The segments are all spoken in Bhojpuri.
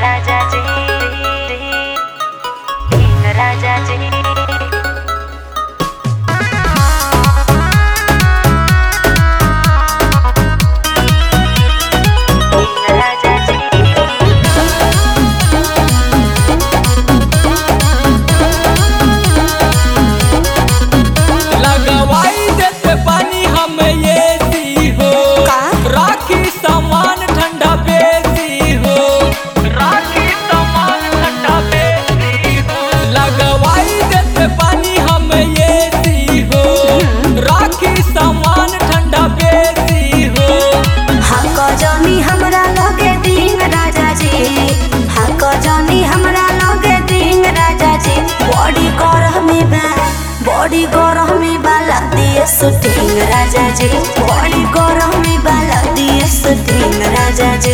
बड़ी गरमी वाला दिए शूटिंग राजा जी, बड़ी गरमी वाला दिए शूटिंग राजा जी।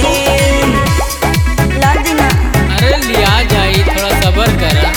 लादिना अरे लिया जाई, थोड़ा सब्र करा।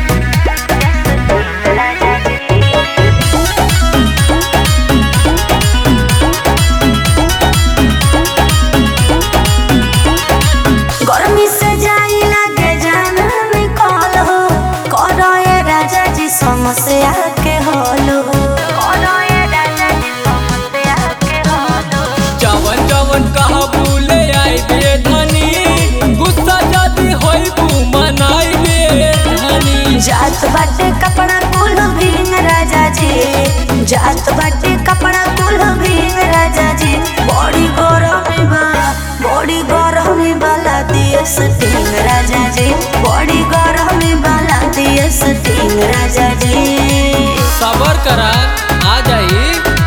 गर्मी से जाई लागे जान निकल हो, करो ये राजा जी समस्या के हलो, करो ये राजा जी समस्या के हलो। जवन जवन कहा भूले आई बे धनी, गुस्सा जाती होई बू मनाई बे धनी। जात बाटे कपड़ा कुल भींग राजा जी, जात बाटे कपड़ा कुल भींग राजा जी। बड़ी गरमी बा, बड़ी गरमी वाला दिए शूटिंग राजा जी, बड़ी गरमी वाला दिए शूटिंग राजा जी। सब्र करा, आ जाई।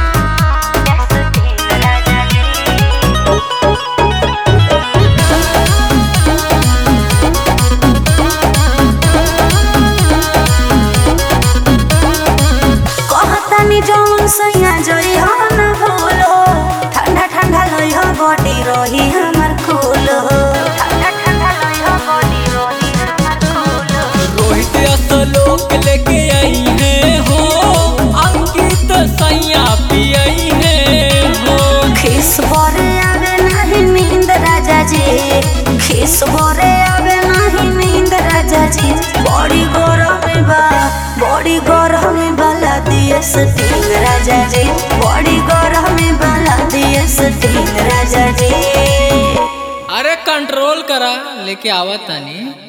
कहतानी जौन सैया जई हो न भूलो, ठंडा ठंडा लई हो बॉडी रही हमर कूल हो, ठंडा ठंडा लई हो बॉडी रही हमर कूल हो। रोहित असलोक लेके आई है हो, अंकित सैया पियई है हो। खिस बरे आवे नहीं नींद राजा जी, खिस बरे आवे नहीं नींद राजा जी। बड़ी गरमी बा, बड़ी गरमी वाला दिए शूटिंग राजा जी, बड़ी गरमी वाला दिए शूटिंग राजा जी। अरे कंट्रोल करा, लेके आवत तानी।